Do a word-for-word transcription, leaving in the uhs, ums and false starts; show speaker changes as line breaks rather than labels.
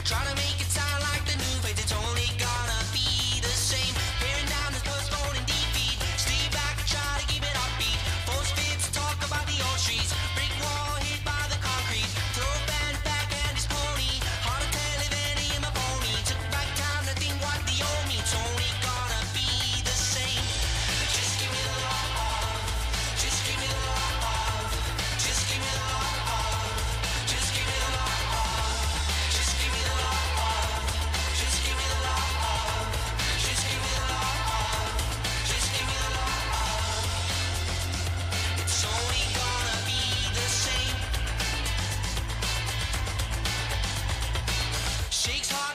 Try to make it sound like the new phase, it's only gonna be the same. Hearing down this postponing defeat. Stay back and try to keep it upbeat. Force fits talk about the old streets. Brick wall hit by the concrete. Throw band back and his pony. Hard to tell if any of my phony. Took back time to think what the old me. It's only gonna be the same. Just give me the love. Just give me the love. Just give me the love. Just give me the love. Just give me the love. Just give me the love. Just give me the love. Just give me the love. It's only gonna be the same. Shakes hard.